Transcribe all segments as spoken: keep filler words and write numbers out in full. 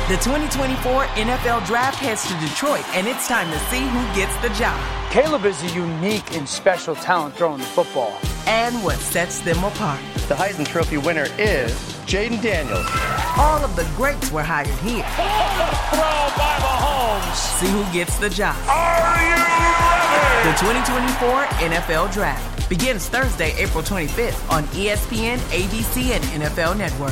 The twenty twenty-four N F L Draft heads to Detroit, and it's time to see who gets the job. Caleb is a unique and special talent throwing the football. And what sets them apart. The Heisman Trophy winner is Jaden Daniels. All of the greats were hired here. Throw by Mahomes. See who gets the job. Are you ready? The twenty twenty-four N F L Draft begins Thursday, April twenty-fifth on E S P N, A B C, and N F L Network.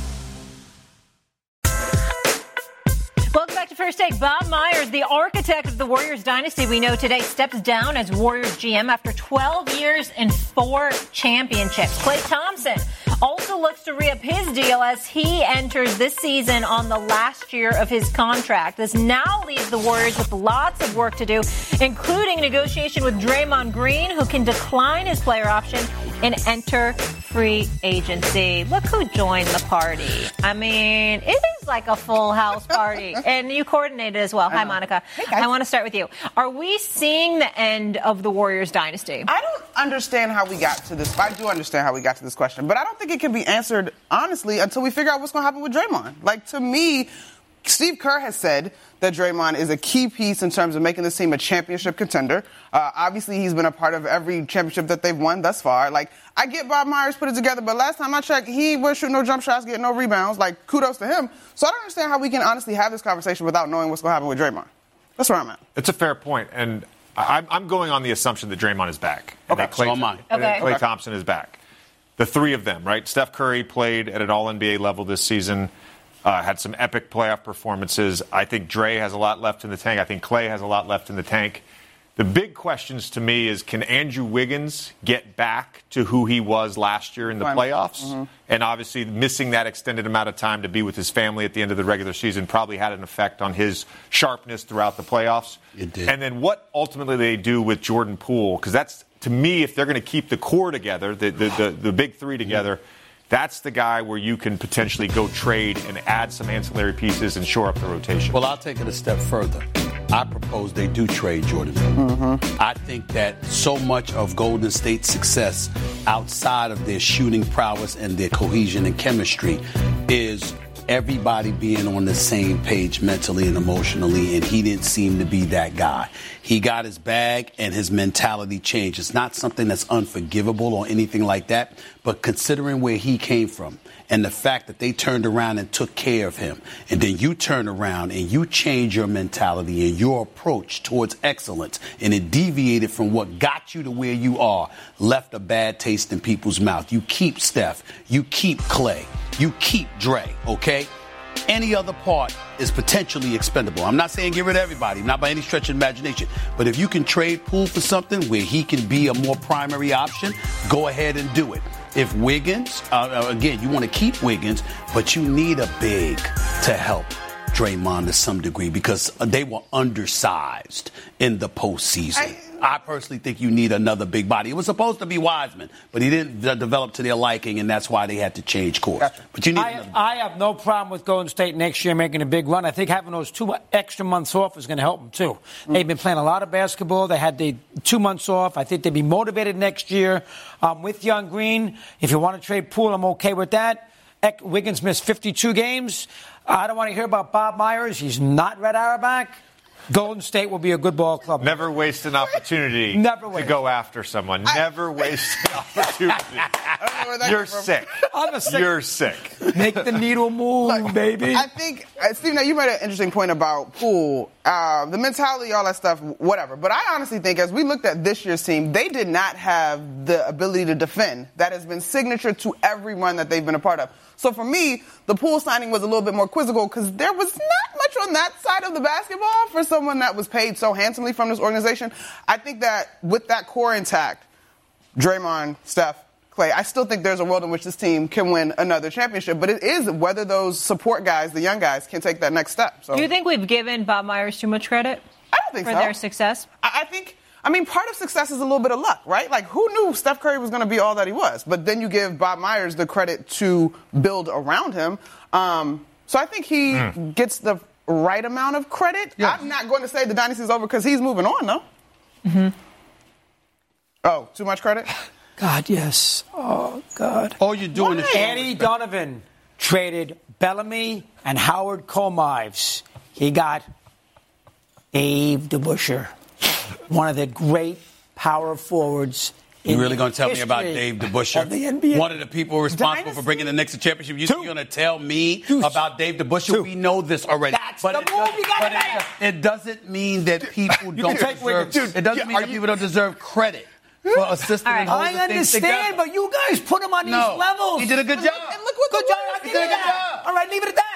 First take, Bob Myers, the architect of the Warriors dynasty, we know today steps down as Warriors G M after twelve years and four championships. Klay Thompson also looks to re-up his deal as he enters this season on the last year of his contract. This now leaves the Warriors with lots of work to do, including negotiation with Draymond Green, who can decline his player option and enter free agency. Look who joined the party. I mean, it is like a full house party. And you coordinated as well. Hi, Monica. Hey, guys. I want to start with you. Are we seeing the end of the Warriors dynasty? I don't understand how we got to this. I do understand how we got to this question, but I don't think it can be answered honestly until we figure out what's going to happen with Draymond. Like, to me, Steve Kerr has said that Draymond is a key piece in terms of making this team a championship contender. Uh, obviously, he's been a part of every championship that they've won thus far. Like, I get Bob Myers put it together, but last time I checked, he was shooting no jump shots, getting no rebounds. Like, kudos to him. So I don't understand how we can honestly have this conversation without knowing what's going to happen with Draymond. That's where I'm at. It's a fair point, and I'm, I'm going on the assumption that Draymond is back. And Okay, that Klay, so am I. and that Okay. Klay Thompson is back. The three of them, right? Steph Curry played at an All-N B A level this season. Uh, had some epic playoff performances. I think Dre has a lot left in the tank. I think Klay has a lot left in the tank. The big questions to me is, can Andrew Wiggins get back to who he was last year in the Fine. playoffs? Mm-hmm. And obviously missing that extended amount of time to be with his family at the end of the regular season probably had an effect on his sharpness throughout the playoffs. It did. And then what ultimately they do with Jordan Poole, because that's, to me, if they're going to keep the core together, the, the, the, the big three together, that's the guy where you can potentially go trade and add some ancillary pieces and shore up the rotation. Well, I'll take it a step further. I propose they do trade Jordan Poole. Mm-hmm. I think that so much of Golden State's success outside of their shooting prowess and their cohesion and chemistry is everybody being on the same page mentally and emotionally, and he didn't seem to be that guy. He got his bag and his mentality changed. It's not something that's unforgivable or anything like that, but considering where he came from and the fact that they turned around and took care of him, and then you turn around and you change your mentality and your approach towards excellence, and it deviated from what got you to where you are, left a bad taste in people's mouth. You keep Steph, you keep Klay, you keep Dre, okay? Any other part is potentially expendable. I'm not saying get rid of everybody, not by any stretch of imagination. But if you can trade Poole for something where he can be a more primary option, go ahead and do it. If Wiggins, uh, again, you want to keep Wiggins, but you need a big to help Draymond to some degree because they were undersized in the postseason. I, I personally think you need another big body. It was supposed to be Wiseman, but he didn't d- develop to their liking, and that's why they had to change course. Gotcha. But you need I, another. I have no problem with Golden State next year making a big run. I think having those two extra months off is going to help them, too. Mm-hmm. They've been playing a lot of basketball. They had the two months off. I think they'd be motivated next year um, with Young Green. If you want to trade Poole, I'm okay with that. Eck, Wiggins missed fifty-two games. I don't want to hear about Bob Myers. He's not Red Auerbach. Golden State will be a good ball club. Never waste an opportunity Never to waste. go after someone. I, Never waste an opportunity. I don't know where that You're came from. sick. I'm a sick. You're sick. Make the needle move, Look, baby. I think, uh, Steve, now you made an interesting point about Poole, uh, the mentality, all that stuff, whatever. But I honestly think as we looked at this year's team, they did not have the ability to defend. That has been signature to every run that they've been a part of. So for me, the Poole signing was a little bit more quizzical because there was not much on that side of the basketball for someone that was paid so handsomely from this organization. I think that with that core intact, Draymond, Steph, Klay, I still think there's a world in which this team can win another championship. But it is whether those support guys, the young guys, can take that next step. So Do you think we've given Bob Myers too much credit I don't think for so. their success? I, I think, I mean, part of success is a little bit of luck, right? Like, who knew Steph Curry was going to be all that he was? But then you give Bob Myers the credit to build around him. Um, so I think he mm. gets the right amount of credit. Yes. I'm not going to say the dynasty's over because he's moving on, though. Mm-hmm. Oh, too much credit? God, yes. Oh, God. All you're doing Why? is Eddie Donovan. traded Bellamy and Howard Cole-Mives. He got Dave DeBusschere, one of the great power forwards. You really going to tell me about Dave DeBusschere? The N B A. One of the people responsible Dynasty? for bringing the Knicks to championship. You're going to tell me Two. about Dave DeBusschere? Two. We know this already. That's but the it move does- you gotta but make. it, it doesn't mean that people You don't can take deserve. Wiggins. It doesn't Yeah, mean are that you- people don't deserve credit for assisting All right. and holding I things understand, together. but you guys put him on No. these levels. He did a good job. And look what good job. I He give did a you good that. job. All right, leave it at that.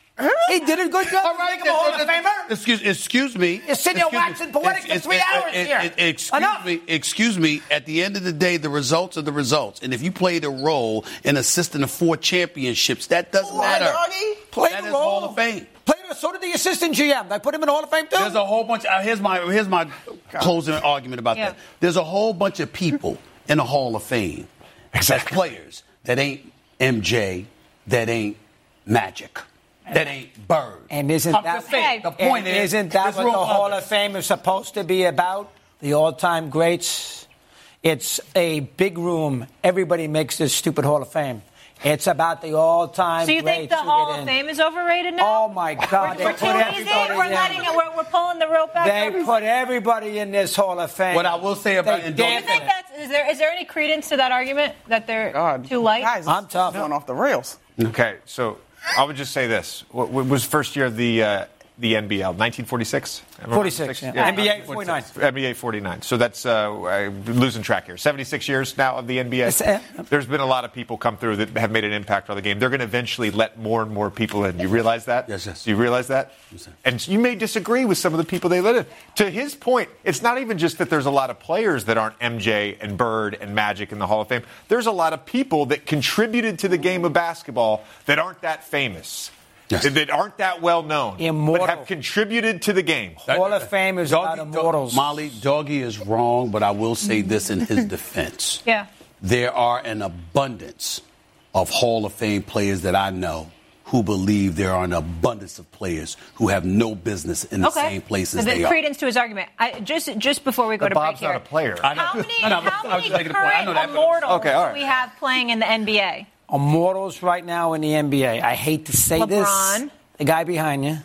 He did a good job. All right, Make him a Hall of then, Famer. Excuse, excuse me. You're sitting here Excuse me. waxing poetic for It's- three it's- hours it- here. it- Excuse Enough. me. Excuse me. At the end of the day, the results are the results. And if you played a role in assisting the four championships, that doesn't Boy, matter. doggy, played That a is role. Hall of Fame. Played a, so did the assistant G M. They put him in the Hall of Fame too. There's a whole bunch. Uh, here's my here's my closing argument about Yeah. that. There's a whole bunch of people in the Hall of Fame as players that ain't M J, that ain't Magic, that ain't Bird. And isn't I'm that just saying, the and point is, isn't that this what room the Hall others. of Fame is supposed to be about? The all-time greats. It's a big room. Everybody makes this stupid Hall of Fame. It's about the all-time So you greats. think the who Hall get of in. Fame is overrated now? Oh my God! They We're put too easy. everybody We're in. letting it. We're, we're pulling the rope back. They put everybody in this Hall of Fame. What I will say about They indulgence- Do you dampen think it. that's is there is there any credence to that argument that they're God, too light? Guys, I'm it's tough. Going off the rails. Okay, so I would just say this: what, what was first year of the uh, the N B L? nineteen forty-six. forty-six, yeah. N B A forty-nine. N B A forty-nine. So that's uh, I'm losing track here. seventy-six years now of the N B A. It's, uh, There's been a lot of people come through that have made an impact on the game. They're going to eventually let more and more people in. You realize that? Yes, yes. Do you realize that? Yes, sir. And you may disagree with some of the people they let in. To his point, it's not even just that there's a lot of players that aren't M J and Bird and Magic in the Hall of Fame. There's a lot of people that contributed to the game of basketball that aren't that famous. Yes. That- That aren't that well known, Immortal. but have contributed to the game. Hall of Fame is about Doggy- immortals. Molly, Doggy is wrong, but I will say this in his defense. Yeah. There are an abundance of Hall of Fame players that I know who believe there are an abundance of players who have no business in the Okay. same place so as the they are. credence to his argument. I, just just before we go But to Bob's break here, not a player. I know. how many, No, no, I was- how I was many making a point. I current know that, but- immortals Okay, all right. do we have playing in the N B A? Immortals right now in the N B A. I hate to say LeBron. this. The guy behind you.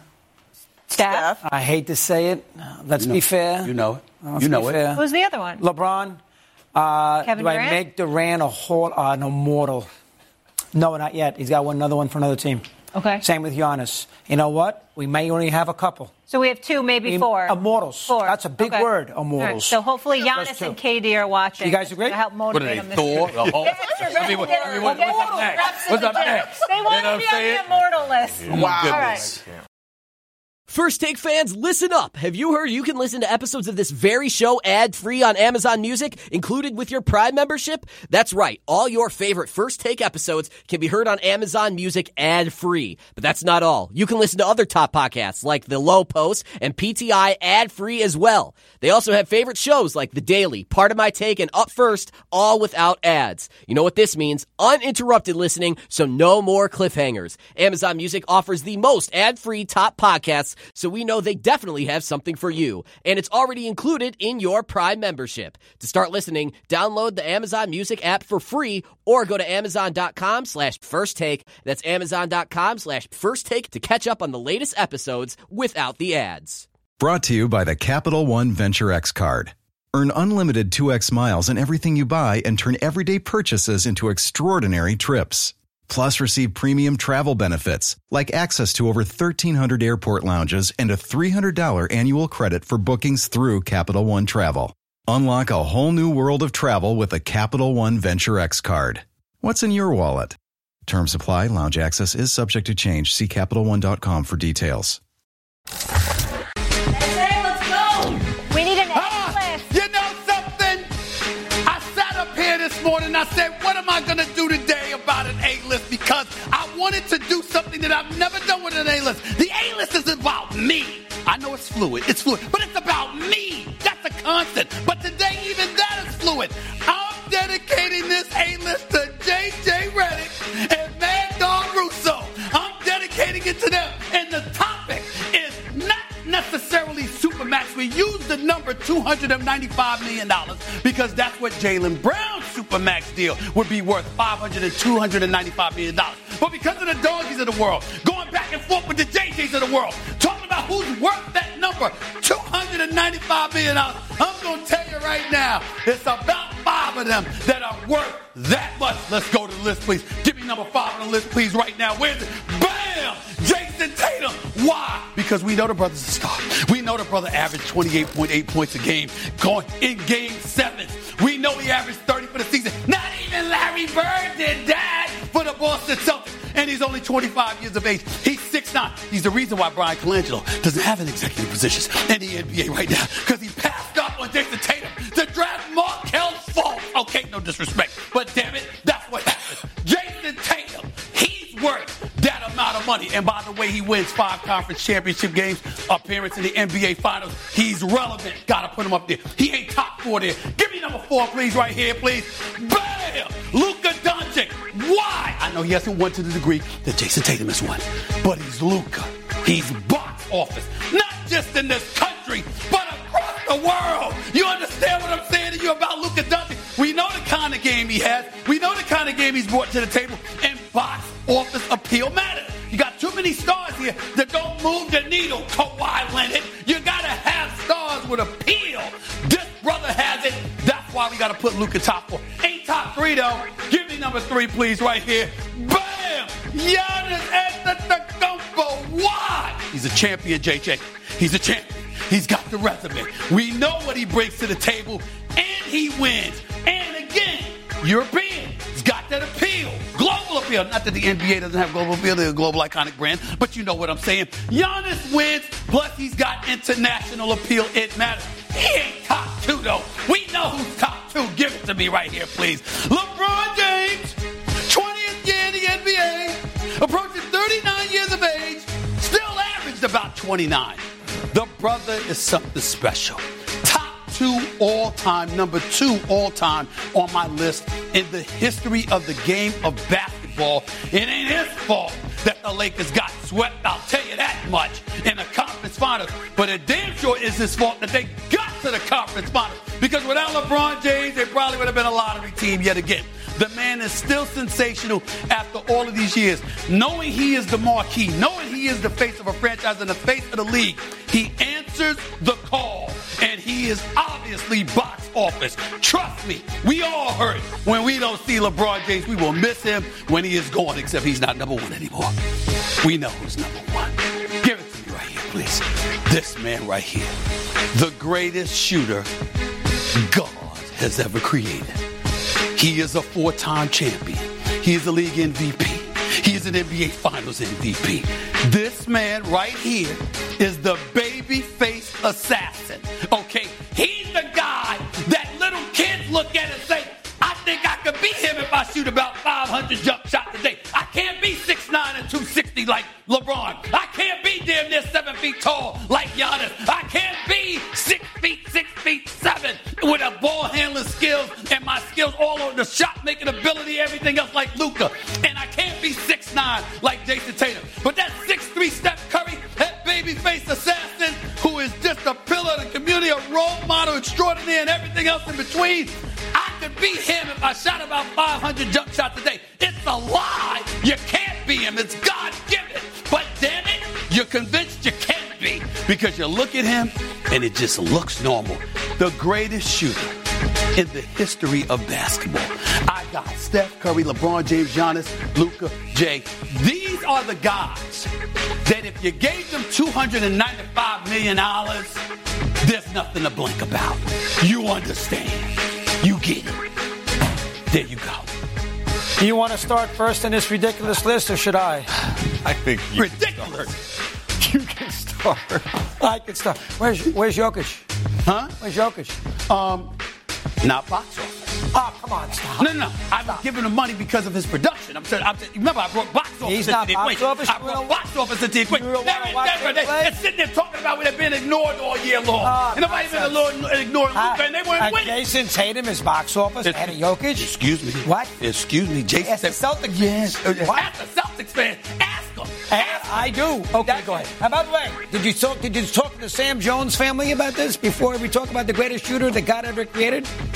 Steph. I hate to say it. Let's You know- be fair. You know it. Let's You know be it. fair. Who's the other one? LeBron. Uh, Kevin do I Durant? make Durant a whole, uh, an immortal? No, not yet. He's got one, another one for another team. Okay. Same with Giannis. You know what? We may only have a couple. So we have two, maybe Im- four. immortals. Four. That's a big Okay. word, All right. immortals. So hopefully That's Giannis two. and K D are watching. You guys agree? To help What are motivate they, them this Thor? week. The Hulk? They're I mean, what- I mean, what- what's up next? Reps in What's the up gym. next? They want You know to be what I'm on saying? the immortal list. Wow. All right. First Take fans, listen up. Have you heard you can listen to episodes of this very show ad-free on Amazon Music, included with your Prime membership? That's right. All your favorite First Take episodes can be heard on Amazon Music ad-free. But that's not all. You can listen to other top podcasts like The Low Post and P T I ad-free as well. They also have favorite shows like The Daily, Part of My Take, and Up First, all without ads. You know what this means? Uninterrupted listening, so no more cliffhangers. Amazon Music offers the most ad-free top podcasts, so we know they definitely have something for you. And it's already included in your Prime membership. To start listening, download the Amazon Music app for free or go to amazon.com slash first take. That's amazon.com slash first take to catch up on the latest episodes without the ads. Brought to you by the Capital One Venture X card. Earn unlimited two X miles on everything you buy and turn everyday purchases into extraordinary trips. Plus, receive premium travel benefits like access to over thirteen hundred airport lounges and a three hundred dollars annual credit for bookings through Capital One Travel. Unlock a whole new world of travel with a Capital One Venture X card. What's in your wallet? Terms apply. Lounge access is subject to change. See Capital One dot com for details. Let's go. We need an Ah, A-list. you know something? I sat up here this morning and I said, what am I going to do today about an A-list? Because I wanted to do something that I've never done with an A-list. The A-list is about me. I know it's fluid. It's fluid. But it's about me. That's a constant. But today, even that is fluid. I'm dedicating this A-list to J J Redick and Mad Dog Russo. I'm dedicating it to them. And the topic is not necessarily Supermax. We use the number two hundred ninety-five million dollars because that's what Jaylen Brown's Supermax deal would be worth, five hundred and two hundred ninety-five million dollars. but because of the doggies of the world, going back and forth with the J Js of the world, talking about who's worth that number, two hundred ninety-five million dollars. I'm going to tell you right now, it's about five of them that are worth that much. Let's go to the list, please. Give me number five on the list, please, right now. Where's it? Bam! Jason Tatum. Why? Because we know the brother's a star. We know the brother averaged twenty-eight point eight points a game going in game seven. We know he averaged thirty for the season. Not even Larry Bird did that for the Boston Celtics. And he's only twenty-five years of age. He's six nine. He's the reason why Brian Colangelo doesn't have an executive position in the N B A right now. Because he passed up on Jason Tatum to draft Markelle Fultz. Okay, no disrespect. But damn it, that's what happened. Jason Tatum, he's worth that amount of money. And by the way, he wins five conference championship games, appearance in the N B A Finals. He's relevant. Gotta put him up there. He ain't top four there. Give me number four, please, right here, please. Bam! Luka Doncic. Why? I know he hasn't won to the degree that Jason Tatum has won, but he's Luka. He's box office. Not just in this country, but across the world. You understand what I'm saying to you about Luka Doncic? We know the kind of game he has. We know the kind of game he's brought to the table, and box office appeal matters. You got too many stars here that don't move the needle. Kawhi Leonard. You gotta have stars with appeal. This brother has it. That's why we gotta put Luka top four. Ain't top three though. Give me number three, please, right here. Bam! Giannis Antetokounmpo. Why? He's a champion, J J. He's a champion. He's got the resume. We know what he brings to the table, and he wins. And again, European. He's got that appeal. Global appeal. Not that the N B A doesn't have global appeal. They're a global iconic brand. But you know what I'm saying. Giannis wins. Plus, he's got international appeal. It matters. He ain't top two, though. We know who's top two. Give it to me right here, please. LeBron James. twentieth year in the N B A. Approaching thirty-nine years of age. Still averaged about twenty-nine. The brother is something special. Two all-time, number two all-time on my list in the history of the game of basketball. It ain't his fault that the Lakers got swept, I'll tell you that much, in the conference finals. But it damn sure is his fault that they got to the conference finals. Because without LeBron James, they probably would have been a lottery team yet again. The man is still sensational after all of these years. Knowing he is the marquee, knowing he is the face of a franchise and the face of the league, he answers the call. And he is obviously box office. Trust me, we all hurt when we don't see LeBron James. We will miss him when he is gone, except he's not number one anymore. We know who's number one. Give it to me right here, please. This man right here, the greatest shooter God has ever created. He is a four-time champion. He is a league M V P. He is an N B A Finals M V P. This man right here is the baby-face assassin. Okay, he's the guy that little kids look at and say, I think I could beat him if I shoot about five hundred jump shots a day. I can't be six nine and two sixty like LeBron. I can't be damn near seven feet tall like Giannis. I can't be six feet, six feet seven with a ball handling skills and my skills all over the shot making ability, everything else like Luka. And I can't be six nine like Jason Tatum. But that six three Steph Curry, that baby-faced assassin who is just a pillar of the community, a role model extraordinaire and everything else in between, I could beat him if I shot about five hundred jump shots a day. It's a lie. You can't be him. It's God-given. But damn it, you're convinced you can't be because you look at him and it just looks normal. The greatest shooter in the history of basketball. I got Steph Curry, LeBron James, Giannis, Luka, Jay. These are the guys that if you gave them two hundred ninety-five million dollars, there's nothing to blink about. You understand. You get it. There you go. Do you want to start first in this ridiculous list, or should I? I think you ridiculous. You can start. I can start. Where's Where's Jokic? Huh? Where's Jokic? Um, not box office. Oh, come on, stop. No, no, no. I was giving him money because of his production. I'm saying, I'm saying remember, I brought box office He's into not the box equation. office. I brought box office into the equation. You don't They're wanna in watch Denver. them They, play? they're sitting there talking about what they've been ignored all year long. Oh, and nobody even ignoring, ignoring Luka, and they weren't uh, winning. Jason Tatum is box office It's- and a Jokic? Excuse me. What? Excuse me. Jason As a Celtics Yes. fan. Uh, What? Ask the Celtics fan. Ask them. I, I do. Okay, go ahead. And by the way, did you talk? Did you talk to the Sam Jones family about this before we talk about the greatest shooter that God ever created?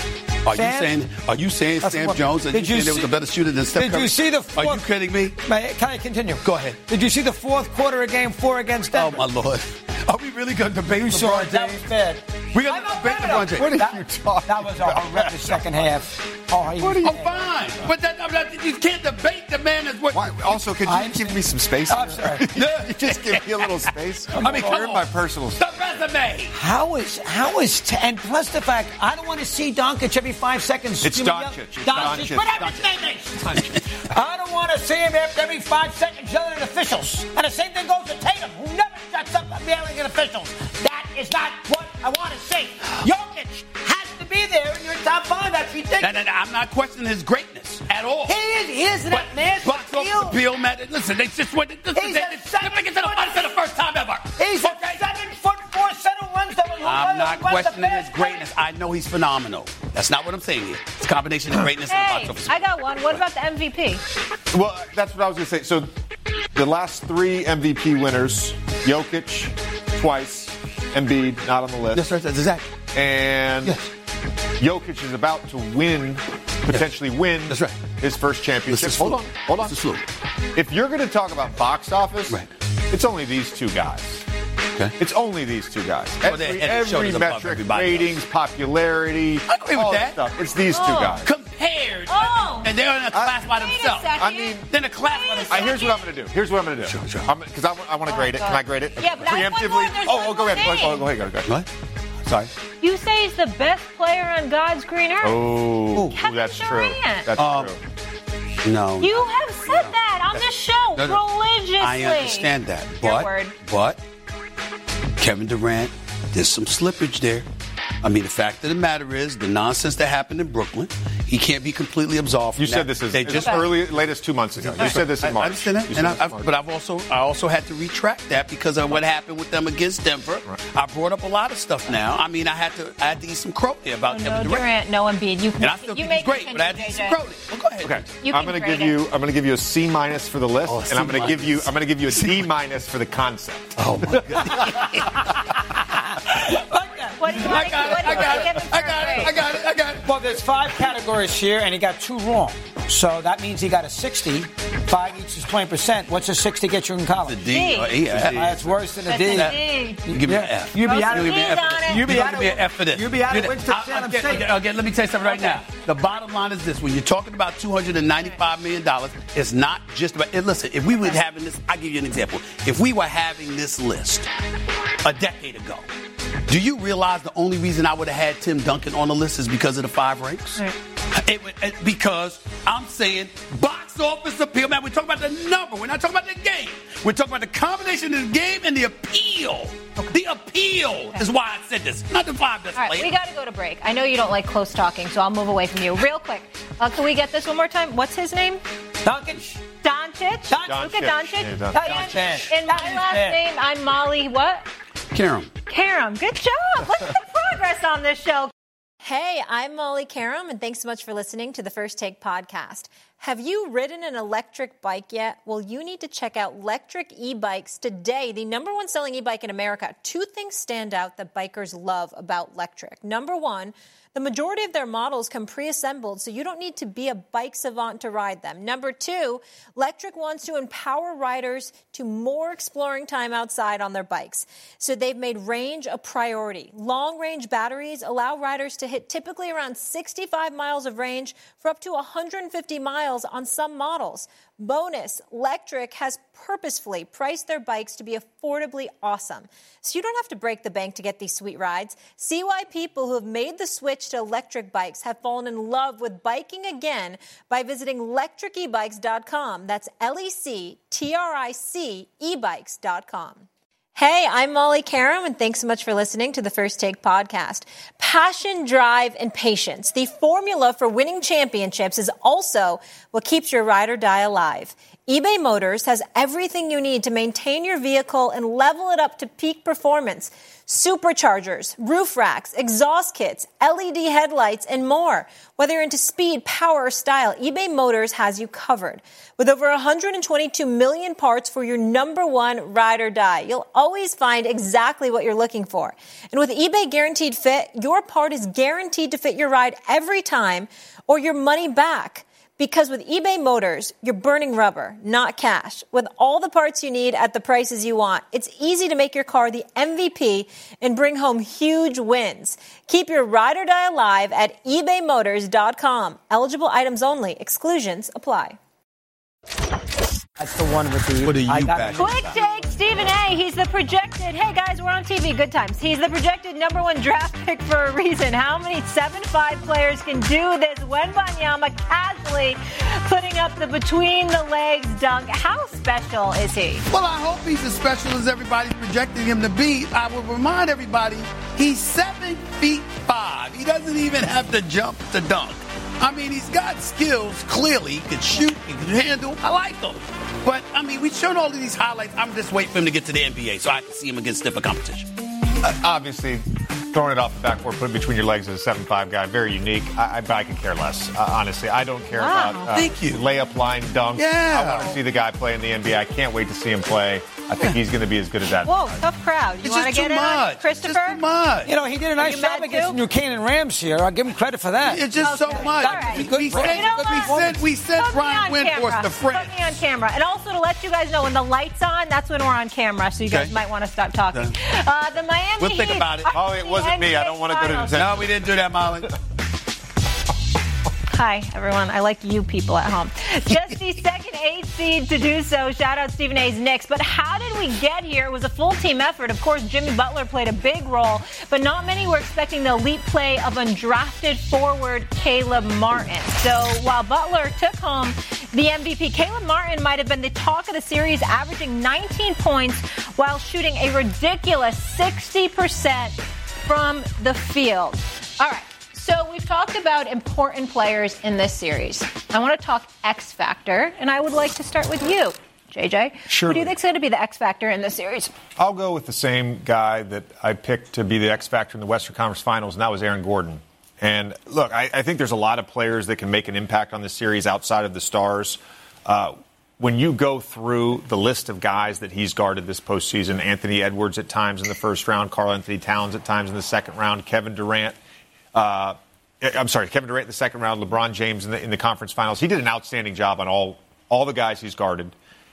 Are Sam? you saying? Are you saying That's Sam what- Jones? Are you Did you saying there was see- a better shooter than Steph Did Curry? you see the Are fourth, you kidding me? May- Can I continue? Go ahead. Did you see the fourth quarter of Game Four against Oh Denver? my Lord! Are we really going to debate You saw LeBron it. That was James? bad. We're going I'm to not debate bad LeBron enough. James. What are That- you talking That was a about? horrendous second half. Oh, he was Oh, bad. fine, but that, I mean, you can't debate the man that's what. Why, also, could you I- give me some space? I'm sorry. You just give me a little space. I mean, come you're in on. my personal. The resume. How is how is t- and plus the fact I don't want to see Doncic every five seconds. It's screaming, Doncic. It's Doncic. Doncic. Whatever his name is. I don't want to see him after every five seconds yelling at officials. And the same thing goes to Tatum, who never shuts up yelling at officials. That is not what I want to see. Jokic has to be there in your top five. That's ridiculous. And, and I'm not questioning his greatness at all. He is. He is But that man. box office appeal, man. Listen, they just went. Listen, He's they, a they, seven they make it to the finals for the first time ever. He's a seven foot four center runs that was I'm not who runs the questioning his fast greatness. I know he's phenomenal. That's not what I'm saying here. It's a combination of greatness and Hey, box office. I got one. What about the M V P? Well, that's what I was going to say. So, the last three M V P winners: Jokic twice, Embiid not on the list, That's right. That's exactly. and Yes. Jokic is about to win, potentially win. That's right. His first championship. This is Hold on, fluke. hold on. This is fluke. If you're going to talk about box office, Right. it's only these two guys. Okay. It's only these two guys. Well, they Every, head and shoulders every above metric, everybody ratings, popularity, I agree with all that. Stuff. It's these two Oh. guys. Compared, Oh. and they're in a class by Wait a themselves. second. I mean, Then a class by Wait a themselves. I, here's what I'm going to do. Here's what I'm going to do. Sure, sure. Because I, I want to grade it. God. Can I grade it? Yeah, but I have one Preemptively. more. There's oh, one oh, go more ahead. Go, name. oh, go ahead. Go ahead. What? Sorry. You say he's the best player on God's green earth. Oh, Kevin that's true. Durant. That's Um, true. No. You have said that on this show No, no. religiously. I understand that, Your but word. but Kevin Durant, there's some slippage there. I mean, the fact of the matter is, the nonsense that happened in Brooklyn, he can't be completely absolved from You that. said this is They it's just early, latest two months ago. You said this I, in March. I understand that, You and said this I, in I, March. but I've also I also had to retract that because of what happened with them against Denver. I brought up a lot of stuff now. I mean, I had to I had to eat some crow here about Oh, Kevin no Durant. Durant, no Embiid. You can. And I still you think make he's great, your but I had to eat opinion, some J J. crow. Well, go ahead. Okay, You I'm can going to grade give it. you. I'm going to give you a C minus for the list, Oh, and I'm going to C give you. I'm going to give you a D minus for the concept. Oh my God! What do you I want to got it! I got it! I got it! I got it! I got it! Well, there's five categories here, and he got two wrong. So that means he got a sixty. Five each is twenty percent. What's a sixty get you in college? The D. Uh, E, Uh, That's worse than a That's D. a D. You give me Yeah. an F. You be Most out of of these F. on it. You be You're out gonna give me an F for this. You be out of You're- Winston I'll- I'll Salem get- State. Okay, okay, let me tell you something right Okay. now. The bottom line is this: when you're talking about two hundred ninety-five million dollars, it's not just about. And listen, if we were having this, I'll give you an example. If we were having this list a decade ago, do you realize the only reason I would have had Tim Duncan on the list is because of the five ranks? Right. It, would- it- because I'm saying box office appeal, man. We're talking about the number. We're not talking about the game. We're talking about the combination of the game and the appeal. The appeal is why I said this. Not the five best All right, players. we got to go to break. I know you don't like close talking, so I'll move away from you real quick. Uh, can we get this one more time? What's his name? Doncic. Doncic. Doncic. Luka Doncic. Yeah, Doncic. And- Doncic. And my last Doncic. name, I'm Molly. What? Karam. Karam. Good job. Look at the progress on this show. Hey, I'm Molly Karam, and thanks so much for listening to the First Take podcast. Have you ridden an electric bike yet? Well, you need to check out Lectric E-Bikes today, the number one selling e-bike in America. Two things stand out that bikers love about Lectric. Number one, the majority of their models come pre-assembled, so you don't need to be a bike savant to ride them. Number two, Lectric wants to empower riders to more exploring time outside on their bikes. So they've made range a priority. Long-range batteries allow riders to hit typically around sixty-five miles of range for up to one hundred fifty miles on some models. Bonus, Lectric has purposefully priced their bikes to be affordably awesome. So you don't have to break the bank to get these sweet rides. See why people who have made the switch to electric bikes have fallen in love with biking again by visiting lectric e bikes dot com. That's L E C T R I C e bikes dot com. Hey, I'm Molly Karam, and thanks so much for listening to the First Take podcast. Passion, drive, and patience. The formula for winning championships is also what keeps your ride or die alive. eBay Motors has everything you need to maintain your vehicle and level it up to peak performance. Superchargers, roof racks, exhaust kits, L E D headlights, and more. Whether you're into speed, power, or style, eBay Motors has you covered. With over one hundred twenty-two million parts for your number one ride or die, you'll always find exactly what you're looking for. And with eBay Guaranteed Fit, your part is guaranteed to fit your ride every time or your money back. Because with eBay Motors, you're burning rubber, not cash. With all the parts you need at the prices you want, it's easy to make your car the M V P and bring home huge wins. Keep your ride or die alive at ebay motors dot com. Eligible items only. Exclusions apply. That's the one with the... What are you I got- back? Quick take, Stephen A. He's the projected, hey guys, we're on T V, good times. He's the projected number one draft pick for a reason. How many seven five players can do this? Wembanyama casually putting up the between the legs dunk. How special is he? Well, I hope he's as special as everybody's projecting him to be. I will remind everybody, he's seven feet five. He doesn't even have to jump to dunk. I mean, he's got skills, clearly. He can shoot, he can handle. I like him. But, I mean, we've shown all of these highlights. I'm just waiting for him to get to the N B A so I can see him against stiffer competition. Uh, obviously, throwing it off the backboard, putting it between your legs as a seven five guy, very unique. I, I, but I could care less, uh, honestly. I don't care Wow. about uh, Thank you. layup line dunk. Yeah. I want to see the guy play in the N B A. I can't wait to see him play. I think he's going to be as good as that. Whoa, tough crowd. You It's want to just get too in on much. it, It's Christopher? just too much. You know, he did a nice you job mad against too? the New Canaan Rams here. I'll give him credit for that. It's just Okay. so much. All right. We, Good we for sent, him. You know we what? sent, we sent Put me Brian on camera. Windhorst to France. Put me on camera. And also to let you guys know, when the light's on, that's when we're on camera, so you guys Okay. might want to stop talking. Okay. Uh, the Miami We'll think Heat about it. are Oh, it the wasn't me. I don't want to go to Finals. the No, we didn't do that, Molly. Hi, everyone. I like you people at home. Just the second eight seed to do so. Shout out Stephen A's Knicks. But how did we get here? It was a full team effort. Of course, Jimmy Butler played a big role, but not many were expecting the elite play of undrafted forward Caleb Martin. So while Butler took home the M V P, Caleb Martin might have been the talk of the series, averaging nineteen points while shooting a ridiculous sixty percent from the field. All right. So we've talked about important players in this series. I want to talk X Factor, and I would like to start with you, J J. Sure. Who do you think's going to be the X Factor in this series? I'll go with the same guy that I picked to be the X Factor in the Western Conference Finals, and that was Aaron Gordon. And look, I, I think there's a lot of players that can make an impact on this series outside of the stars. Uh, when you go through the list of guys that he's guarded this postseason, Anthony Edwards at times in the first round, Karl Anthony Towns at times in the second round, Kevin Durant, Uh, I'm sorry, Kevin Durant in the second round, LeBron James in the, in the conference finals. He did an outstanding job on all all the guys he's guarded.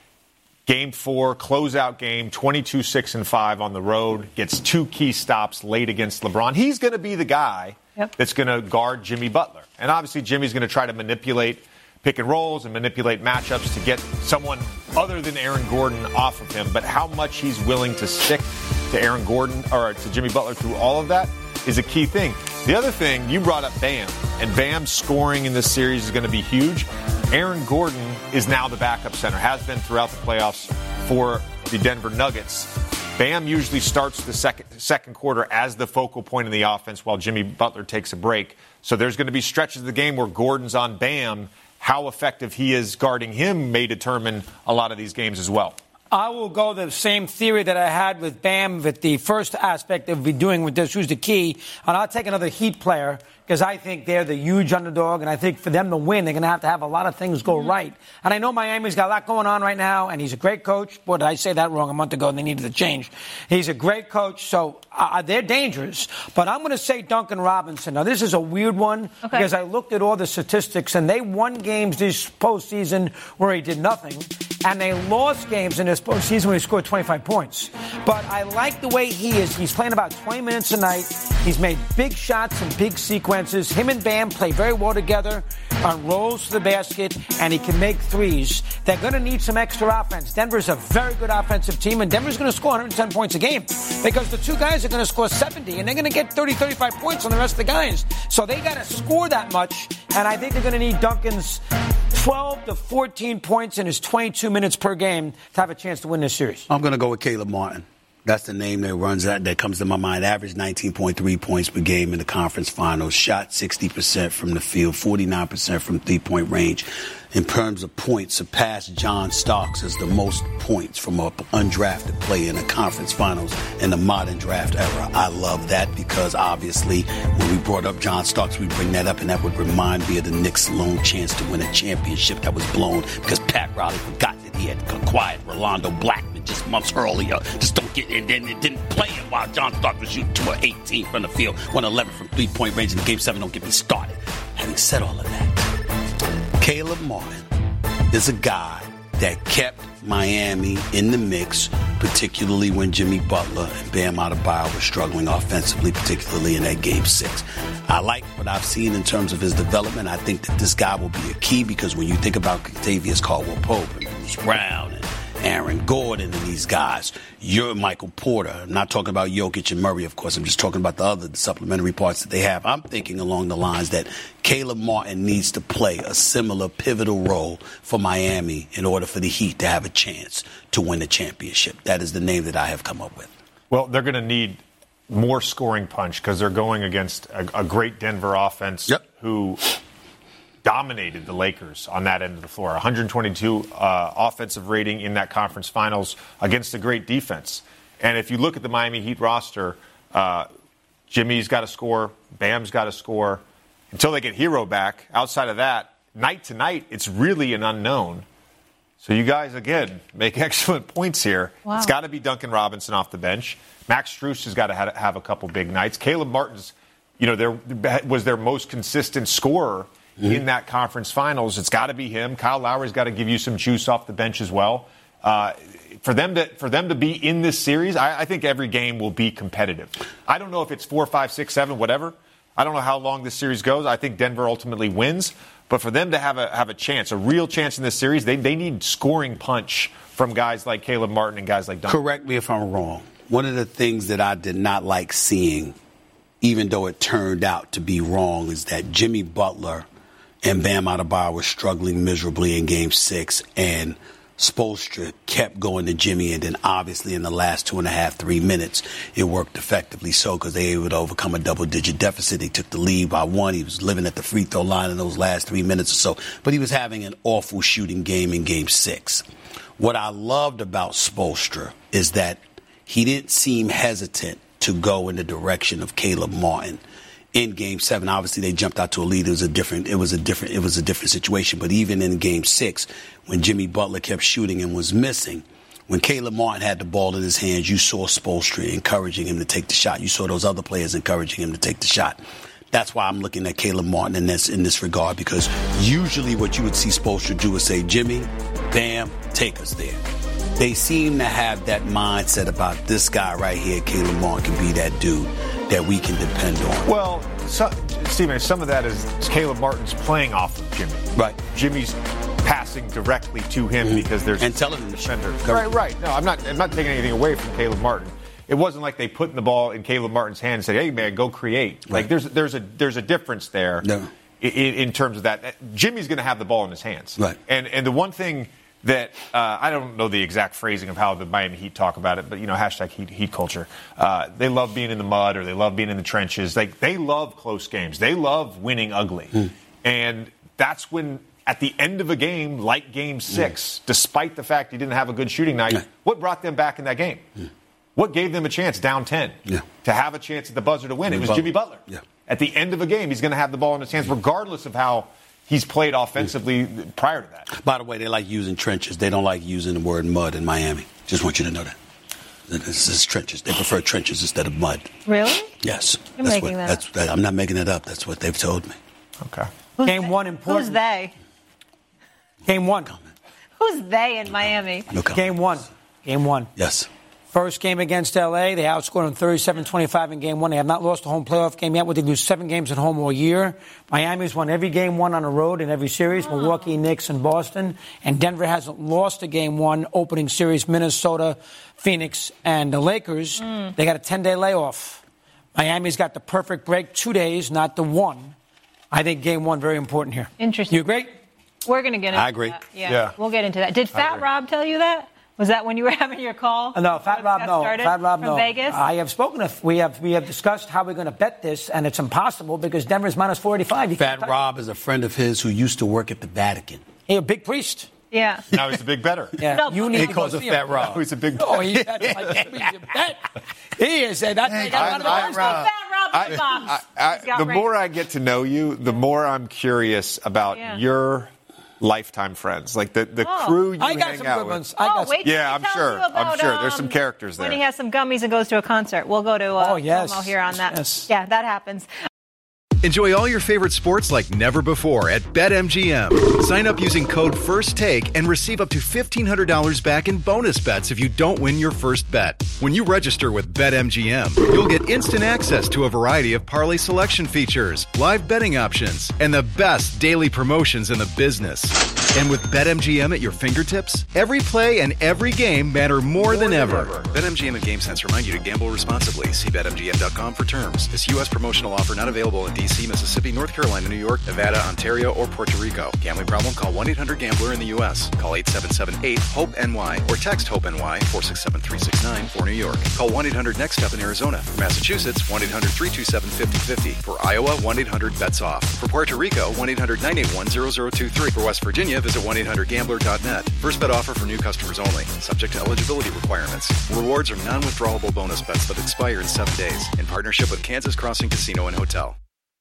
Game four, closeout game, twenty-two six and five on the road, gets two key stops late against LeBron. He's going to be the guy Yep. that's going to guard Jimmy Butler. And obviously Jimmy's going to try to manipulate pick and rolls and manipulate matchups to get someone other than Aaron Gordon off of him. But how much he's willing to stick to Aaron Gordon or to Jimmy Butler through all of that is a key thing. The other thing, you brought up Bam, and Bam's scoring in this series is going to be huge. Aaron Gordon is now the backup center, has been throughout the playoffs for the Denver Nuggets. Bam usually starts the second second quarter as the focal point in the offense while Jimmy Butler takes a break. So there's going to be stretches of the game where Gordon's on Bam. How effective he is guarding him may determine a lot of these games as well. I will go the same theory that I had with Bam with the first aspect of be doing with this, who's the key. And I'll take another Heat player because I think they're the huge underdog, and I think for them to win, they're going to have to have a lot of things go right. And I know Miami's got a lot going on right now, and he's a great coach. Boy, did I say that wrong a month ago, and they needed to change. He's a great coach, so uh, they're dangerous. But I'm going to say Duncan Robinson. Now, this is a weird one okay. because I looked at all the statistics, and they won games this postseason where he did nothing, and they lost games in this postseason when he scored twenty-five points. But I like the way he is. He's playing about twenty minutes a night. He's made big shots and big sequences. Him and Bam play very well together on rolls to the basket, and he can make threes. They're going to need some extra offense. Denver's a very good offensive team, and Denver's going to score one hundred ten points a game because the two guys are going to score seventy, and they're going to get thirty, thirty-five points on the rest of the guys. So they got to score that much, and I think they're going to need Duncan's twelve to fourteen points in his twenty-two minutes per game to have a chance to win this series. I'm going to go with Caleb Martin. That's the name that runs that that comes to my mind. Averaged nineteen point three points per game in the conference finals. Shot sixty percent from the field, forty-nine percent from three-point range. In terms of points, surpassed John Starks as the most points from an undrafted player in the conference finals in the modern draft era. I love that because obviously when we brought up John Starks, we bring that up, and that would remind me of the Knicks' lone chance to win a championship that was blown because Pat Riley forgot that he had acquired Rolando Blackman just months earlier. Just don't get in, and it didn't play him while John Starks was shooting two of eighteen from the field, one eleven from three-point range in game seven. Don't get me started. Having said all of that, Caleb Martin is a guy that kept Miami in the mix, particularly when Jimmy Butler and Bam Adebayo were struggling offensively, particularly in that game six. I like what I've seen in terms of his development. I think that this guy will be a key because when you think about Kentavious Caldwell-Pope and Bruce Brown and Aaron Gordon and these guys, you're Michael Porter. I'm not talking about Jokic and Murray, of course. I'm just talking about the other supplementary parts that they have. I'm thinking along the lines that Caleb Martin needs to play a similar pivotal role for Miami in order for the Heat to have a chance to win the championship. That is the name that I have come up with. Well, they're going to need more scoring punch because they're going against a, a great Denver offense yep. who dominated the Lakers on that end of the floor. one hundred twenty-two uh, offensive rating in that conference finals against a great defense. And if you look at the Miami Heat roster, uh, Jimmy's got to score, Bam's got to score. Until they get Hero back, outside of that, night to night, it's really an unknown. So you guys, again, make excellent points here. Wow. It's got to be Duncan Robinson off the bench. Max Strus has got to have a couple big nights. Caleb Martin's, you know, there was their most consistent scorer Mm-hmm. in that conference finals. It's got to be him. Kyle Lowry's got to give you some juice off the bench as well. Uh, for them to for them to be in this series, I, I think every game will be competitive. I don't know if it's four, five, six, seven, whatever. I don't know how long this series goes. I think Denver ultimately wins. But for them to have a have a chance, a real chance in this series, they they need scoring punch from guys like Caleb Martin and guys like Duncan. Correct me if I'm wrong. One of the things that I did not like seeing, even though it turned out to be wrong, is that Jimmy Butler and Bam Adebayo were struggling miserably in game six, and Spoelstra kept going to Jimmy, and then obviously in the last two and a half, three minutes, it worked effectively so because they were able to overcome a double-digit deficit. They took the lead by one. He was living at the free throw line in those last three minutes or so, but he was having an awful shooting game in game six. What I loved about Spoelstra is that he didn't seem hesitant to go in the direction of Caleb Martin. In game seven, obviously they jumped out to a lead. It was a different, it was a different, it was a different situation. But even in game six, when Jimmy Butler kept shooting and was missing, when Caleb Martin had the ball in his hands, you saw Spoelstra encouraging him to take the shot. You saw those other players encouraging him to take the shot. That's why I'm looking at Caleb Martin in this in this regard, because usually what you would see Spoelstra do is say, Jimmy, Bam, take us there. They seem to have that mindset about this guy right here, Caleb Martin, can be that dude that we can depend on. Well, so, Stephen, some of that is Caleb Martin's playing off of Jimmy. Right. Jimmy's passing directly to him mm-hmm. because there's and telling him to defender. Right, right. No, I'm not. I'm not taking anything away from Caleb Martin. It wasn't like they put the ball in Caleb Martin's hand and said, "Hey, man, go create." Right. Like there's there's a there's a difference there. No. in, in terms of that. Jimmy's going to have the ball in his hands. Right. And and the one thing that uh, I don't know the exact phrasing of how the Miami Heat talk about it, but, you know, hashtag Heat, heat culture. Uh, they love being in the mud or they love being in the trenches. Like, they love close games. They love winning ugly. Mm. And that's when, at the end of a game, like Game six, mm. despite the fact he didn't have a good shooting night, yeah. what brought them back in that game? Mm. What gave them a chance down ten yeah. to have a chance at the buzzer to win? Jimmy it was Butler. Jimmy Butler. Yeah. At the end of a game, he's going to have the ball in his hands, regardless of how he's played offensively mm. prior to that. By the way, they like using trenches. They don't like using the word mud in Miami. Just want you to know that. This is trenches. They prefer trenches instead of mud. Really? Yes. You're that's making what, that that's, I'm not making it up. That's what they've told me. Okay. Who's Game they? one important. Who's they? Game one. Who's they in Miami? No Game one. Game one. Yes. First game against L A, they outscored them thirty-seven twenty-five in game one. They have not lost a home playoff game yet. Would they lose seven games at home all year? Miami's won every game one on the road in every series, oh. Milwaukee, Knicks, and Boston. And Denver hasn't lost a game one opening series, Minnesota, Phoenix, and the Lakers. Mm. They got a ten-day layoff. Miami's got the perfect break, two days, not the one. I think game one, very important here. Interesting. You agree? We're going to get into I agree. that. Yeah, yeah. We'll get into that. Did Fat Rob tell you that? Was that when you were having your call? No, Fat Rob, no. Fat Rob, from no. Vegas? I have spoken to, we have, we have discussed how we're going to bet this, and it's impossible because Denver's minus four eighty-five. You Fat Rob is a friend of his who used to work at the Vatican. He's a big priest. Yeah. Now he's a big better. Yeah. No, you need he to calls go him see Fat him. Rob. Oh, he's a big Oh, he's, that's like, he's a bet. He is. That's Hey, got I- one of the I- best. Fat Rob in the I, box. I, He's got the range. more I get to know you, the more I'm curious about Yeah. your lifetime friends, like the, the Oh. crew you I got hang some out good with. ones. I Oh, got wait till Yeah, he I'm tells sure. you about, I'm sure. There's some um, characters there. When he has some gummies and goes to a concert. We'll go to uh, Oh, yes. Como here on that. Yes. Yeah, that happens. Enjoy all your favorite sports like never before at BetMGM. Sign up using code FIRSTTAKE and receive up to fifteen hundred dollars back in bonus bets if you don't win your first bet. When you register with BetMGM, you'll get instant access to a variety of parlay selection features, live betting options, and the best daily promotions in the business. And with BetMGM at your fingertips, every play and every game matter more, more than, than ever. ever. BetMGM and GameSense remind you to gamble responsibly. See Bet M G M dot com for terms. This U S promotional offer not available in D C, Mississippi, North Carolina, New York, Nevada, Ontario, or Puerto Rico. Gambling problem? Call one eight hundred gambler in the U S. Call eight seven seven eight hope N Y or text HOPE-NY four six seven three six nine for New York. Call one eight hundred next step in Arizona. For Massachusetts, one eight hundred three two seven five zero five zero. For Iowa, one eight hundred bets off. For Puerto Rico, one eight hundred nine eight one zero zero two three. For West Virginia, visit one eight hundred gambler dot net. First bet offer for new customers only. Subject to eligibility requirements. Rewards are non-withdrawable bonus bets that expire in seven days. In partnership with Kansas Crossing Casino and Hotel.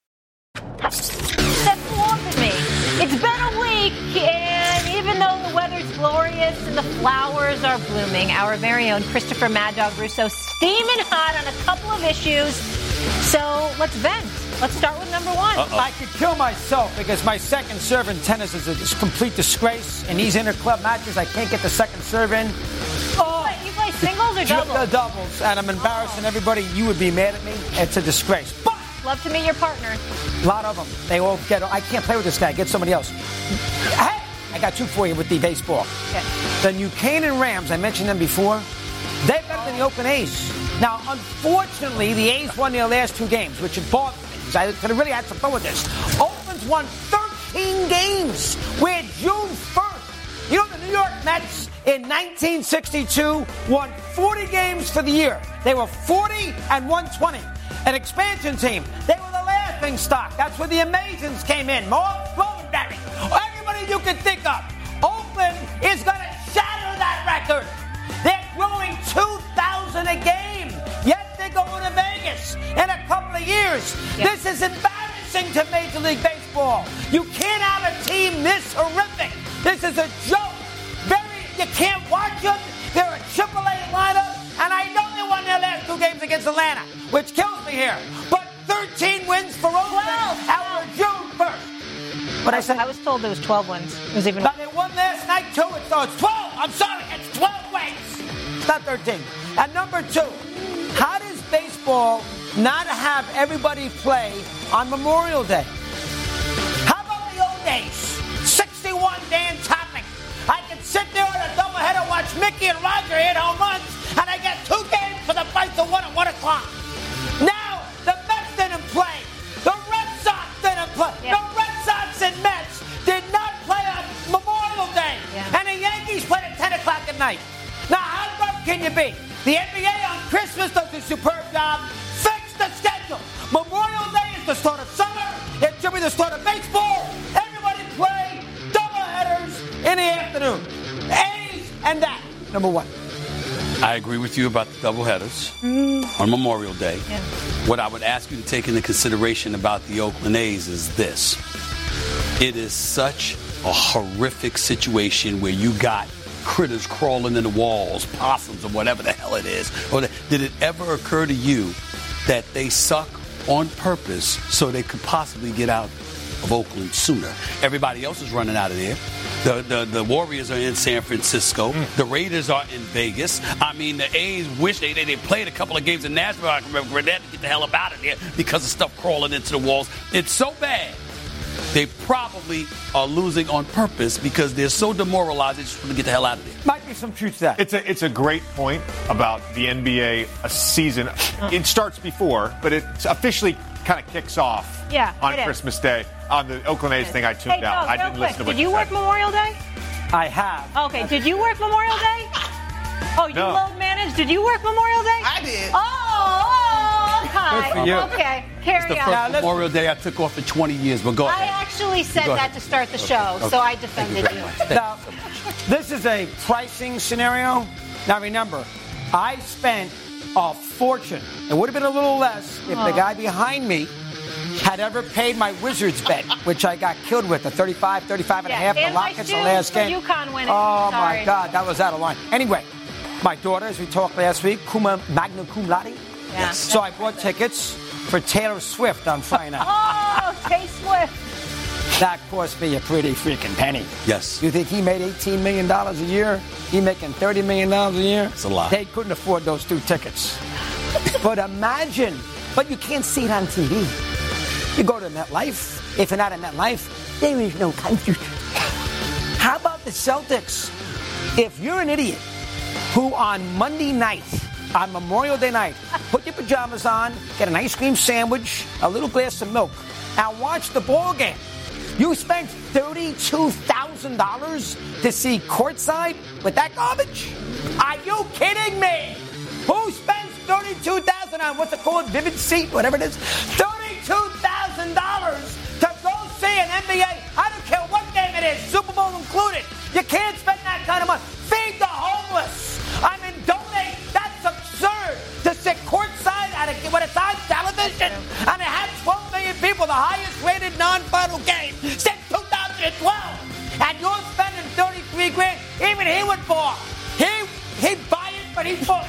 That's along with me. It's been a week, and even though the weather's glorious and the flowers are blooming, our very own Christopher Mad Dog Russo steaming hot on a couple of issues. So let's vent. Let's start with number one. Uh-oh. I could kill myself because my second serve in tennis is a dis- complete disgrace. In these inter-club matches, I can't get the second serve in. Oh, you play singles or doubles? The doubles, and I'm embarrassing oh. everybody. You would be mad at me. It's a disgrace. But love to meet your partner. A lot of them. They all get. I can't play with this guy. Get somebody else. Hey, I got two for you with the baseball. Okay. The New Canaan Rams. I mentioned them before. They're better than the Oakland A's. Now, unfortunately, the A's won their last two games, which it bothered me because I could have really had some fun with this. Oakland's won thirteen games. We're June first. You know, the New York Mets in nineteen sixty-two won forty games for the year. They were forty and one twenty. An expansion team. They were the laughing stock. That's where the Amazons came in. Mark Lowenberry. Everybody you can think of. Oakland is going to shatter that record. They're growing two thousand a game. Yet they're going to Vegas in a couple of years. Yep. This is embarrassing to Major League Baseball. You can't have a team this horrific. This is a joke. Very, you can't watch them. They're a triple A lineup. And I know they won their last two games against Atlanta, which kills me here. But thirteen wins for Oakland after June first. But I said I was told there was twelve wins. It was even. But they won last night too. It's, so it's twelve. I'm sorry, it's twelve wins. It's not thirteen. And number two, how does baseball not have everybody play on Memorial Day? How about the old days? sixty-one Dan Topic. I can sit there on a doubleheader and watch Mickey and Roger hit home runs, and I get two games for the price of one at one o'clock. Now, the Mets didn't play. The Red Sox didn't play. Yeah. The Red Sox and Mets did not play on Memorial Day. Yeah. And the Yankees played at ten o'clock at night. Now, how dumb can you be? The N B A on Christmas does a superb job. Fix the schedule. Memorial Day is the start of summer. It should be the start of baseball. Everybody play doubleheaders in the afternoon. A's and that. Number one. I agree with you about the doubleheaders mm. on Memorial Day. Yeah. What I would ask you to take into consideration about the Oakland A's is this. It is such a horrific situation where you got critters crawling in the walls, possums or whatever the hell it is. Or the, did it ever occur to you that they suck on purpose so they could possibly get out of Oakland sooner? Everybody else is running out of there. The, the the Warriors are in San Francisco. Mm. The Raiders are in Vegas. I mean, the A's wish they, they, they played a couple of games in Nashville. I remember Grenade to get the hell up out of there because of stuff crawling into the walls. It's so bad. They probably are losing on purpose because they're so demoralized they just want to get the hell out of there. Might be some truth to that. It's a it's a great point about the N B A a season. It starts before, but it officially kind of kicks off yeah, on Christmas Day. On the Oakland A's thing, I tuned hey, out. No, I didn't quick. listen to what Did you, you work said. Memorial Day? I have. Okay, did you work Memorial Day? Oh, you No. load managed? Did you work Memorial Day? I did. Oh, okay. Good for you. Okay, It's carry the on. first Memorial Day I took off for twenty years, but go I ahead. actually said Go that ahead. to start the show, Okay. so I Thank defended you very you. much. Thank Now, you so much. this is a pricing scenario. Now remember, I spent a fortune. It would have been a little less if the guy behind me had ever paid my Wizards bet, which I got killed with, the thirty-five, thirty-five and a Yeah, half, the and my Rockets, the shoes last for game. UConn winning. Oh, Sorry. my God, that was out of line. Anyway, my daughter, as we talked last week, Kuma magna cum laude. Yeah. So I bought tickets for Taylor Swift on Friday night. Oh, Tay Swift. That cost me a pretty freaking penny. Yes. You think he made eighteen million dollars a year? He making thirty million dollars a year? It's a lot. They couldn't afford those two tickets. But imagine, but you can't see it on T V. You go to MetLife. If you're not at MetLife, there is no country. How about the Celtics? If you're an idiot who on Monday night, on Memorial Day night, put your pajamas on, get an ice cream sandwich, a little glass of milk, and watch the ball game, you spent thirty-two thousand dollars to see courtside with that garbage? Are you kidding me? Who spends thirty-two thousand dollars on what's it called, Vivid Seat, whatever it is? thirty-two thousand dollars to go see an N B A. I don't care what game it is, Super Bowl included. You can't spend that kind of money. Feed the homeless. I mean, donate. That's absurd to sit courtside at a, when it's on television and it had twelve million people, the highest rated non-final game since two thousand twelve. And you're spending thirty-three grand. Even he would fall. He he'd buy it, but he'd fall.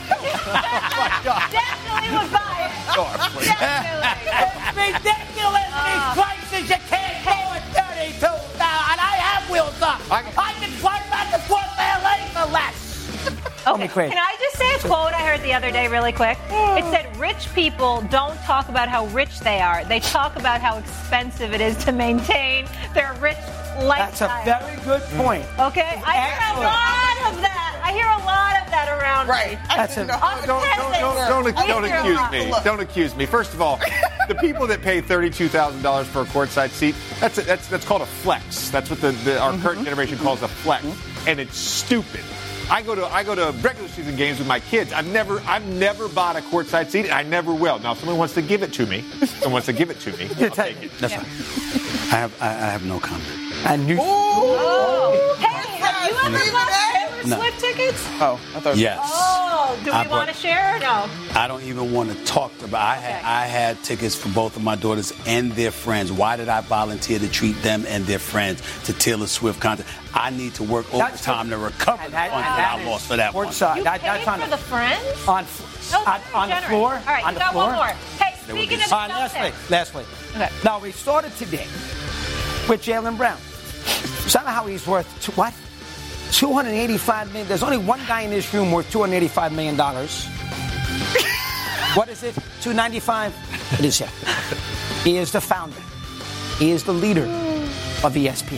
Definitely would buy it. Definitely. It's ridiculous. These prices, you can't go at thirty-two thousand. And I have wheels up. I can fly back and forth to L A for less. Okay, can I just say a quote I heard the other day really quick? It said, rich people don't talk about how rich they are. They talk about how expensive it is to maintain their rich lifestyle. That's a very good point. Okay? I hear a Excellent. lot of that. I hear a lot of that around Right. me. That's a, Don't, don't, don't, don't, don't accuse me. Don't accuse me. First of all, the people that pay thirty-two thousand dollars for a courtside seat, that's a, that's that's called a flex. That's what the, the our current generation calls a flex, and it's stupid. I go to I go to regular season games with my kids. I've never I've never bought a courtside seat, and I never will. Now, if someone wants to give it to me, someone wants to give it to me, I'll take it. That's fine. I have I, I have no comment. and you. Oh. Hey, have you ever bought Taylor No. Swift tickets? Oh, I thought. Yes. Oh, do we I want bought- to share or no? I don't even want to talk about. I had Okay. I had tickets for both of my daughters and their friends. Why did I volunteer to treat them and their friends to Taylor Swift concert? I need to work That's overtime to recover And the that- funds and that that I is lost for that one. courtside. You That- paid that's on for the friends? on, Oh, on, that's on the generous. floor. All right, on you the got floor. one more. Hey, They were speaking just- of Uh, lastly, Celtics. lastly. Okay. Now, we started today with Jaylen Brown. Somehow he's worth, two, what? two hundred eighty-five million dollars. There's only one guy in this room worth two hundred eighty-five million dollars. What is it? two ninety-five? It is him. He is the founder. He is the leader of E S P N.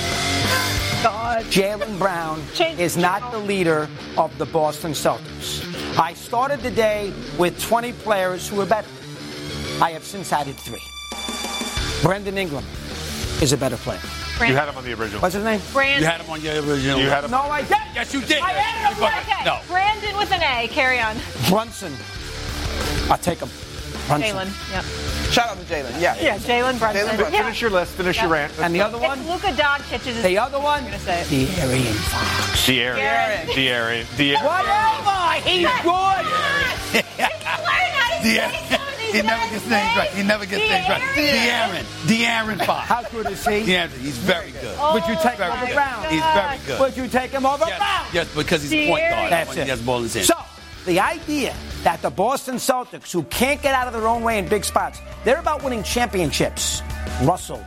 God. Jaylen Brown Change is the not channel. the leader of the Boston Celtics. I started the day with twenty players who were better. I have since added three. Brendan Ingram is a better player. You had him on the original. What's his name? Brandon. You had them on your original. You had him. No, I didn't. Yes, you did. I added him. Okay, No. Brandon with an A. Carry on. Brunson. I'll take him. Brunson. Jalen. Yep. Shout out to Jalen. Yeah. Yeah, Jalen Brunson. Jalen Brunson. Yeah. Finish your list. Finish your rant. And the other one? It's Luka Doncic is The other one? I'm gonna say it. De'Aaron Fox. De'Aaron. De'Aaron. De'Aaron. Whatever. He's good. Yeah. He never gets things right. He never gets things right. De'Aaron. De'Aaron Fox. How good is he? De'Aaron, he's very good. Would you take him Very over good. Brown? He's very good. Would you take him over Brown? Yes, yes, because he's a point guard. That's He it. has the ball in his hand. So, the idea that the Boston Celtics, who can't get out of their own way in big spots, they're about winning championships. Russell,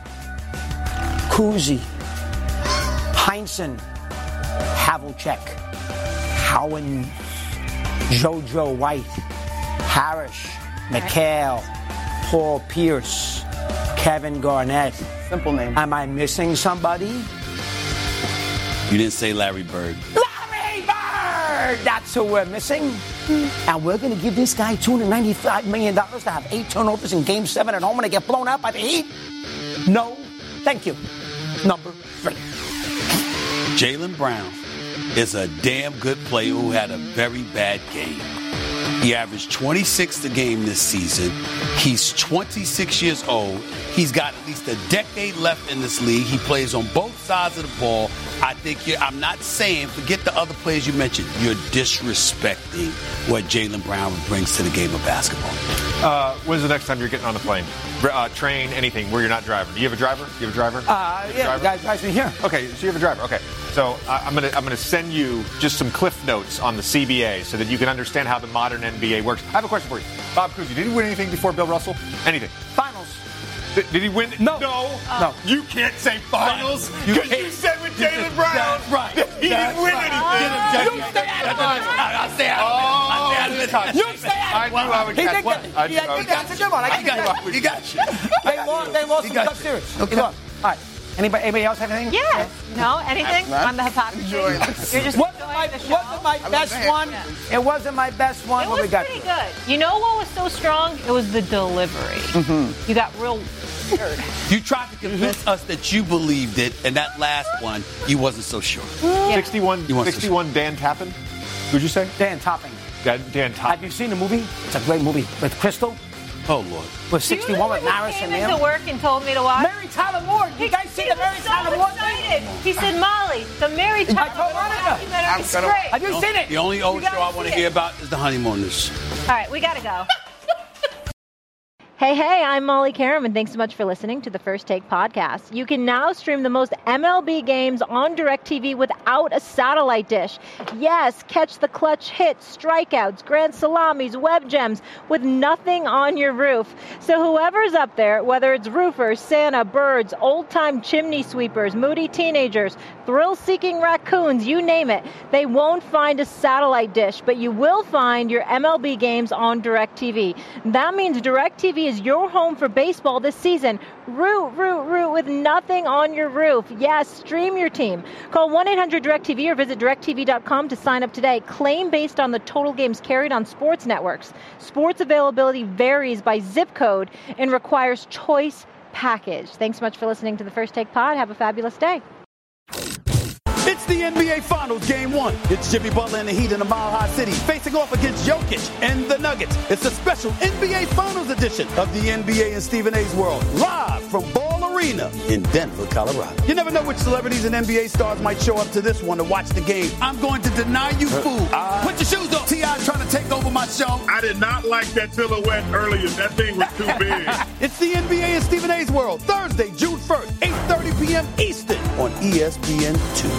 Kuzi, Heinsohn, Havlicek, Howen, JoJo White, Harris, McHale, Paul Pierce, Kevin Garnett. Simple name. Am I missing somebody? You didn't say Larry Bird. Larry Bird! That's who we're missing. And we're going to give this guy two hundred ninety-five million dollars to have eight turnovers in Game seven at home and they get blown out by the Heat? No, thank you. Number three. Jaylen Brown is a damn good player who had a very bad game. He averaged twenty-six a game this season. He's twenty-six years old. He's got at least a decade left in this league. He plays on both sides of the ball. I think you're, I'm not saying, forget the other players you mentioned. You're disrespecting what Jaylen Brown brings to the game of basketball. Uh, when's the next time you're getting on the plane? Uh, train, anything, where you're not driving. Do you have a driver? Do you have a driver? Uh, you have a yeah, driver? guys, guys been here. Okay, so you have a driver. Okay, so uh, I'm gonna I'm gonna send you just some cliff notes on the C B A so that you can understand how the modern N B A works. I have a question for you, Bob Cousy. Did he win anything before Bill Russell? Anything? Finals. Did, did he win? No. No. Uh, no. You can't say finals because you, you said with Jaylen Brown. That's right. He That's didn't win right. anything. You stay out of it. I'll stay out of it. I'll stay out of it. You stay out I of knew I would He catch did one. get- I yeah, knew I would you got catch a good one. I I got got you. You got you. They lost. They lost You some got tough you. series. Okay. They lost. All right. Anybody, anybody else have anything? Yeah. No? Anything I'm on the hypocrisy? enjoying You're this. just Wasn't enjoying my, the show? wasn't my best that. one. Yeah. It wasn't my best one It when we was got pretty to it. good. You know what was so strong? It was the delivery. Mm-hmm. You got real weird. You tried to convince us that you believed it, and that last one, you wasn't so sure. sixty-one, You want to- sixty-one Dan Tappan? Who'd you say? Dan Topping. Dan, Dan Have Tappan. you seen the movie? It's a great movie with Crystal. Oh, Lord. With Do you sixty-one with remember Maris he and came them. into work and told me to watch? Mary Tyler Moore. You guys see He the was Mary so Tyler Moore thing? excited. He said, Molly, the Mary I Tyler told Moore Monica. documentary I'm is gonna- great. Have you seen it? The only old You show gotta I want to see hear it. about is The Honeymooners. All right, we got to go. Hey, hey, I'm Molly Karam, and thanks so much for listening to the First Take podcast. You can now stream the most M L B games on DirecTV without a satellite dish. Yes, catch the clutch hits, strikeouts, grand salamis, web gems with nothing on your roof. So whoever's up there, whether it's roofers, Santa, birds, old-time chimney sweepers, moody teenagers, thrill-seeking raccoons, you name it, they won't find a satellite dish, but you will find your M L B games on DirecTV. That means DirecTV is your home for baseball this season. Root, root, root with nothing on your roof. Yes, stream your team. Call one eight hundred direct T V or visit direct T V dot com to sign up today. Claim based on the total games carried on sports networks. Sports availability varies by zip code and requires choice package. Thanks so much for listening to the First Take Pod. Have a fabulous day. It's the N B A Finals Game one. It's Jimmy Butler and the Heat in the Mile High City facing off against Jokic and the Nuggets. It's a special N B A Finals edition of the N B A and Stephen A's World, live from Ball Arena in Denver, Colorado. You never know which celebrities and N B A stars might show up to this one to watch the game. I'm going to deny you food. Uh, Put your shoes on. T I trying to take over my show. I did not like that silhouette earlier. That thing was too big. It's the N B A and Stephen A's World, Thursday, June first, eight thirty p.m. Eastern on E S P N two.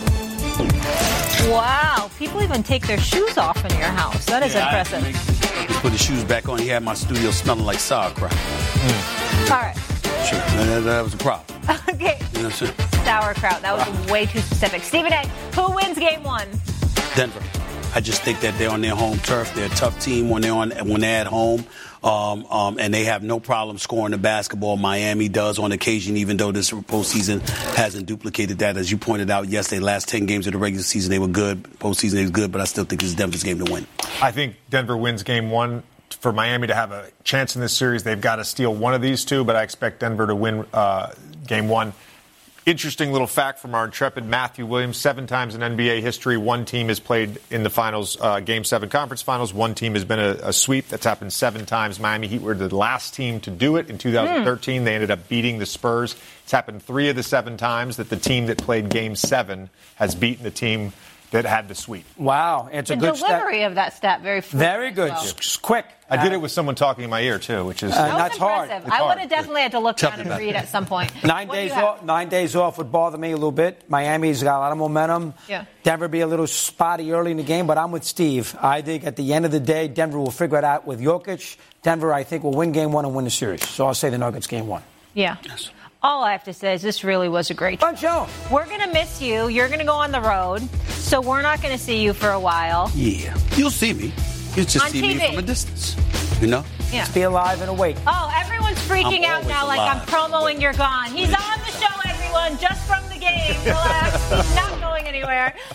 Wow, people even take their shoes off in your house. That is Yeah, impressive. I just put the shoes back on. He had my studio smelling like sauerkraut. All right. Sure. That, that was a problem. Okay. You know what I'm saying? Sauerkraut. That was way too specific. Stephen A., who wins game one? Denver. I just think that they're on their home turf. They're a tough team when they're on when they're at home, um, um, and they have no problem scoring the basketball. Miami does on occasion, even though this postseason hasn't duplicated that. As you pointed out, yes, they last ten games of the regular season they were good. Postseason they was good, but I still think it's Denver's game to win. I think Denver wins game one. For Miami to have a chance in this series, they've got to steal one of these two, but I expect Denver to win uh, game one. Interesting little fact from our intrepid Matthew Williams. Seven times in N B A history, one team has played in the finals, uh, Game seven conference finals. One team has been a, a sweep. That's happened seven times. Miami Heat were the last team to do it. In two thousand thirteen, mm. they ended up beating the Spurs. It's happened three of the seven times that the team that played Game seven has beaten the team that had the sweep. Wow. It's a the good delivery stat. of that stat, very Very good. Well. It's quick. I did it with someone talking in my ear, too, which is... Uh, that was that's hard. impressive. It's I hard. would have definitely had to look down and read at some point. Nine What do days you have? off. Nine days off would bother me a little bit. Miami's got a lot of momentum. Yeah. Denver be a little spotty early in the game, but I'm with Steve. I think at the end of the day, Denver will figure it out with Jokic. Denver, I think, will win game one and win the series. So I'll say the Nuggets game one. Yeah. Yes. All I have to say is this really was a great Fun show. We're going to miss you. You're going to go on the road, so we're not going to see you for a while. Yeah. You'll see me. You just On see T V. me from a distance. You know? Yeah. Just be alive and awake. Oh, everyone's freaking I'm out now always like I'm alive. promoing You're Gone. He's on the show, everyone, just from the game. Relax. He's not going anywhere.